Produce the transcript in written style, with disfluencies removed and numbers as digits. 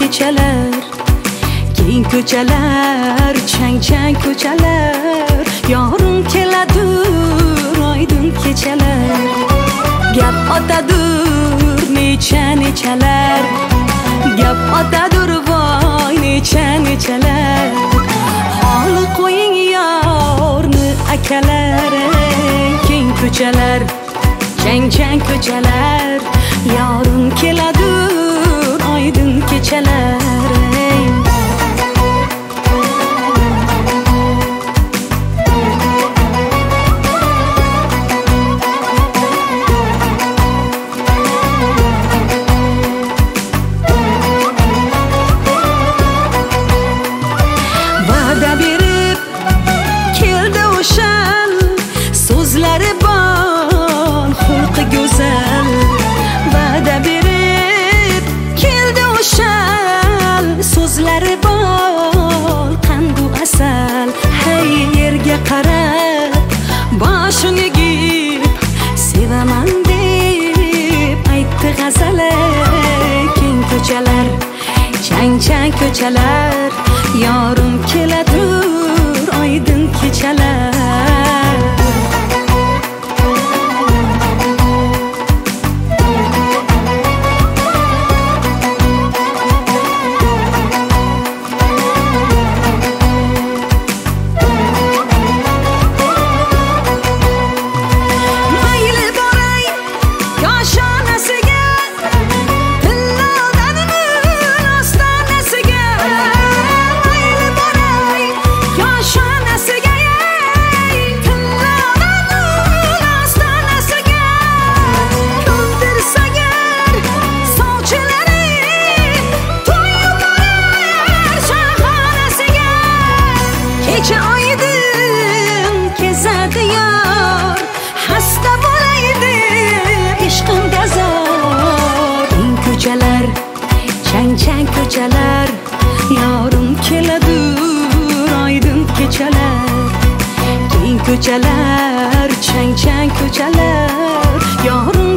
kechalar, keng ko'chalar, chang ko'chalar, yorim keladur oydin kechalar. Gap otadur nechalar, gap otadur voy nechalar. Holi qo'ying yorni akalar, keng ko'chalar, chang ko'chalar, yorim keladur oydin kechalar. Va'da berib keldi o'shan, so'zlari bor, xulqi go'zal. Va'da berib keldi o'shan, so'zlari bor, qandu asal. Hey yerga qarab boshini egib, sevaman deb aytdi g'azal. Keng ko'chalar, chang ko'chalar, yorim keladur oydin kechalar. Mayli boray yoshonasiga, tillodanning ostonasiga. Mayli boray yoshonasiga, tillodanning ostonasiga. Ko'ndirsa agar sovchilari, to'yib borar shahonasiga. Kecha oydin kezadi yor, hasta bo'laydi ishqimda zor. Keng ko'chalar, chang ko'chalar, yorim keladur oydin kechalar. Keng ko'chalar, chang ko'chalar, yorim